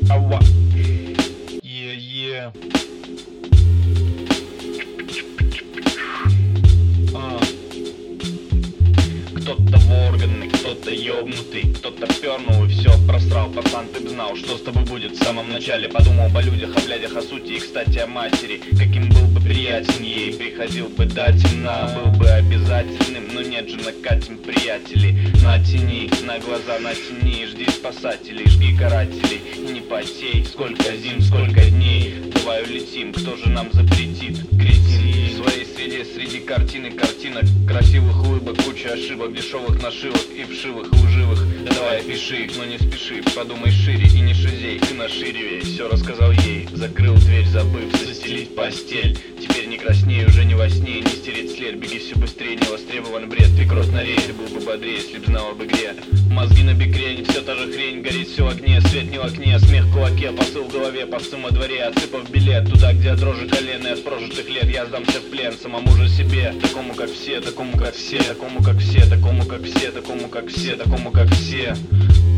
Ава. Е-е. Кто-то ворганный, кто-то ёбнутый, кто-то пернул и все просрал. Пацан, ты б знал, что с тобой будет в самом начале. Подумал о людях, о блядях, о сути и, кстати, о матери. Каким был бы приятен ей, приходил бы дательно, был бы обязательным. Но нет же, накатим приятелей. Натяни, на глаза натяни, жди спасателей, жги карателей. И не потей, сколько зим, сколько дней. Давай улетим, кто же нам запретит? Кретин в своей среде, среди картины, картинок, красивых улыбок, куча ошибок, дешевых нашивок и вшивых, и лживых. Да давай пиши их, но не спеши, подумай шире и не шизей. Ты наширивей, все рассказал ей, закрыл дверь, забыв застелить постель. Теперь не красней, уже не во сне, не стереть след. Беги все быстрее, не востребован бред. Ты кросс на рейсе, был бы бодрее, если б знал об игре. Мозги на бекрень, все та же хрень, горит все в огне. Свет не в окне, смех в кулаке, посыл в голове, посыл во дворе. Отсыпав билет туда, где от дрожи колена. От прожитых лет я сдамся в плен самому же себе. Такому как все, такому как все, такому как все, такому как все, такому как все, такому как все.